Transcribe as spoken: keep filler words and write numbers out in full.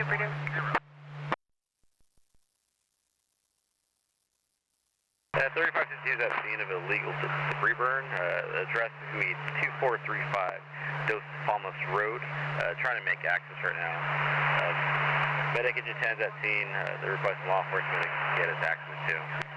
Freedom. Uh, thirty-five fifty is at the scene of illegal debris burn. Uh, address is going to be two four three five Dos Palmas Road. Uh, trying to make access right now. Uh, Medic Engine ten is at scene. Uh, they're requesting law enforcement to get us access to.